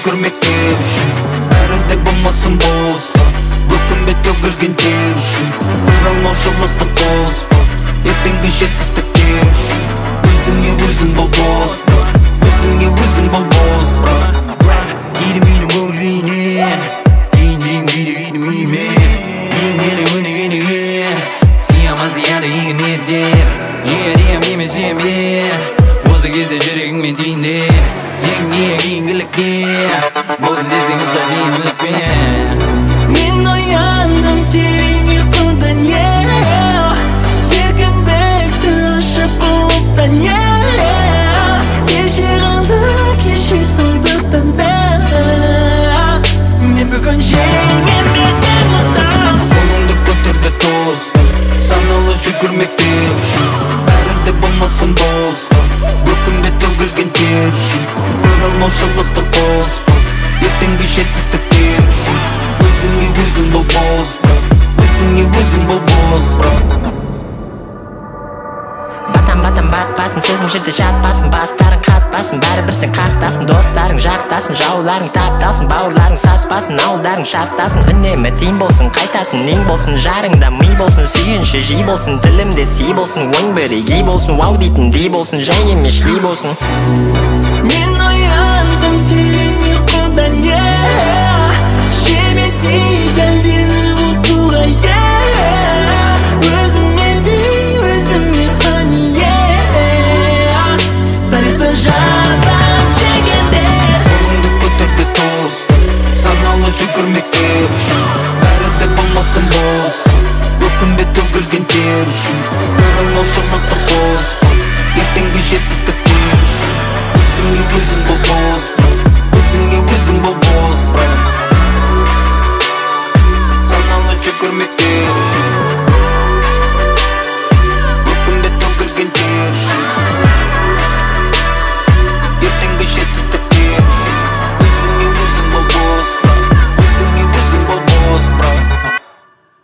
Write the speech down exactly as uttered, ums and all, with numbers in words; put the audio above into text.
жүгірмекке үшін бәрі де болмасын босқа өкінбе төгілген тер үшін көре алмаушылықты қоспа ертеңгі жетістіктер үшін өзіңе өзің бол босқа өзіңе өзің бол босқа кейде мені көңілінен кейіннен кейде кейде мимен еңгені өнегенеген сияма зияны егінедер жерем емес емен осы кезде жүрегіңмен тиінде Еңге еңгілікке болсын десеңіз ба зейінділікпен Мен ояндым терең ұйқыдан еркіндікті ұшып құлыптан кеше қалды кеше сондықтан да мен бүгін жеңем ертең ұтам қолыңды көтерді тосты саналы жүгірмекте үшін бәрі де болмасын босқа өкінбе төгілген тер үшін көре алмаушылықты қоспа ертеңгі жетістіктер үшін өзіңе өзің бол босқа өзіңе өзің бол босқа Батам батам батпасын сөзім жерде жатпасын бастарың қатпасын бәрібір сен қақтасын достарың жақтасын жауларың тапталсын бауырларың сатпасын ауылдарың шаттасын үнемі тиын болсын қайтатын нең болсын жарыңда ми болсын сүйінші жи болсын тілімде си болсын ойың бірегей болсын вау дейтін дей болсын жай емес шли болсын Мен ояндым терең ұйқыдан жебедей дәлденіп ұтуға өзіме би өзіме қани тарихты жазан жегендер қолыңды көтерді тосты саналы жүгірмекке үшін бәрі де болмасын босқа өкінбе төгілген тер үшін көре алмаушылықты қоспа ертеңгі жетістік